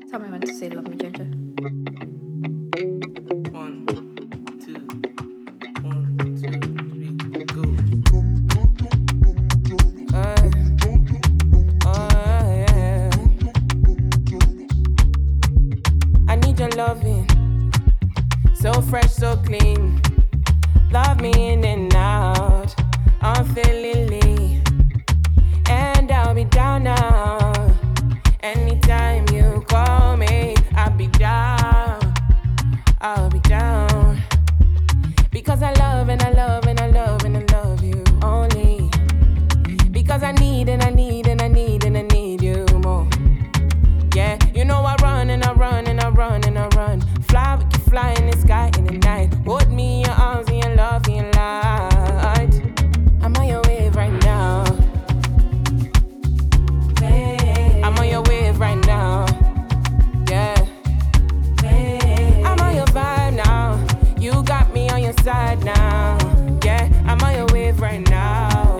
Tell me when to say love me, Ginger. 1, 2, 1, 2, 3, go. Yeah. I need your loving, so fresh, so clean. Love me in and out, unfailingly, and I'll be down now. Anytime you call me, I'll be down. Because I love and I love and I love and I love you only. Because I need and I need and I need and I need you more. Yeah, you know I run and I run and I run and I run. Fly, we can fly in the sky in the night. Hold me in your arms and your love and your light. I'm on your wave right now. I'm on your wave right now. Yeah. I'm on your vibe now. You got me on your side now. Yeah, I'm on your wave right now.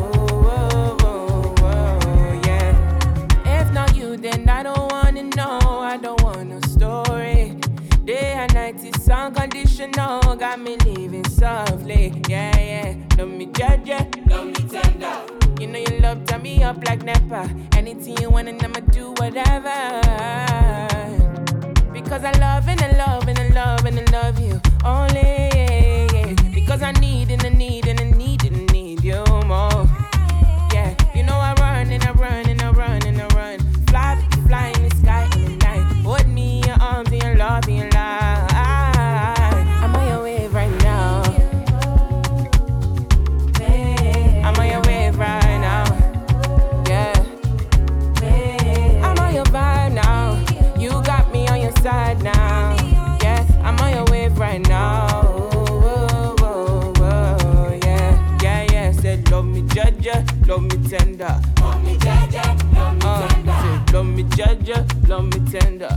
Yeah. If not you, then I don't wanna know. I don't want no story. Day and night is unconditional. Got me living softly. Yeah. Love me judge, love me tender. You know your love turn me up like Nepa. Anything you want and I'ma do whatever. Because I love and I love and I love and I love you only. Because I need and I need and I need and I need you more. Yeah, you know I run and I run and I run and I run. Fly in the sky in the night. Hold me in your arms and your love and your light. I'm on your wave right now. I'm on your wave right now. Yeah. I'm on your vibe now. You got me on your side now. Yeah, I'm on your wave right now. Yeah. Said love me judge, love me tender. Love me judge, love me tender. Said love me judge, love me tender.